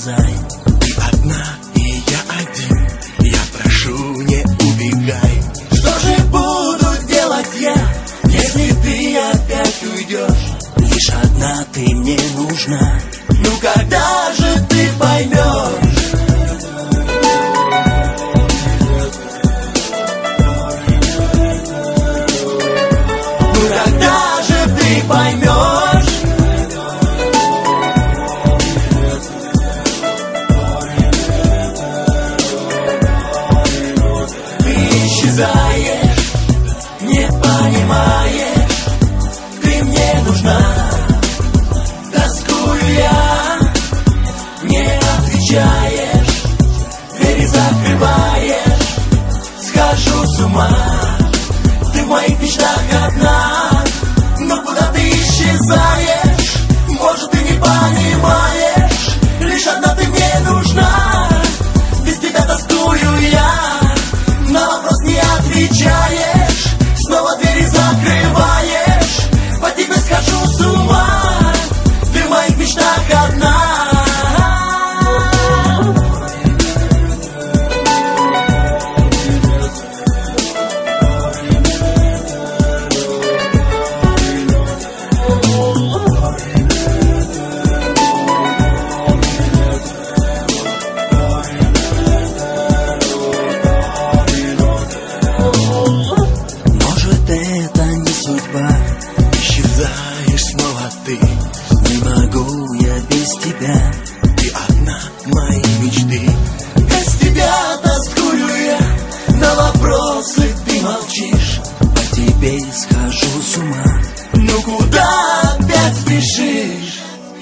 исчезай. Ты одна, и я один, я прошу, не убегай. Что же буду делать я, если ты опять уйдешь? Лишь одна ты мне нужна, ну когда же ты поймешь? Ну когда же ты поймешь? Ты исчезаешь, не понимаешь, ты мне нужна. Тоскую я, не отвечаешь, двери закрываешь, схожу с ума. Ты в моих мечтах одна, но куда ты исчезаешь? Может, ты не понимаешь, лишь одна ты мне нужна. Без тебя тоскую я, на вопрос не отвечаешь, снова двери закрываешь, по тебе схожу с ума. Ты в моих мечтах одна. Может, это не судьба, исчезаешь снова ты. Не могу я без тебя, ты одна моей мечты. Без тебя тоскую я, на вопросы ты молчишь, по тебе схожу с ума. Ну куда опять спешишь?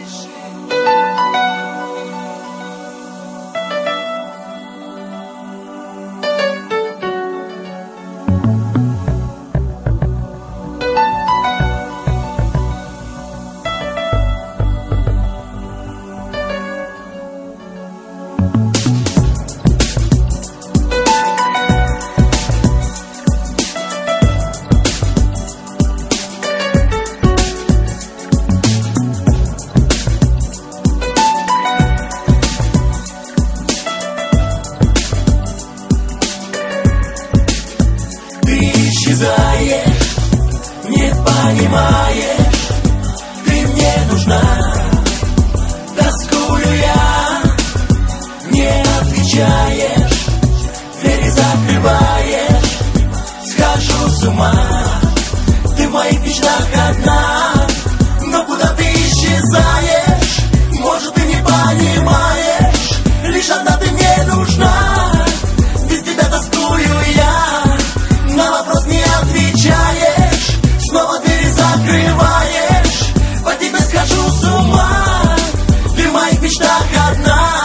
Исчезаешь, не понимаешь, ты мне нужна. Тоскую я, не отвечаешь, двери закрываешь, схожу с ума. Ты в моих мечтах одна, но куда ты исчезаешь? Может, ты не понимаешь, лишь одна ты мне нужна. Без тебя тоскую я, на вопрос не отвечаешь, снова двери закрываешь, по тебе схожу с ума. Ты в моих мечтах одна.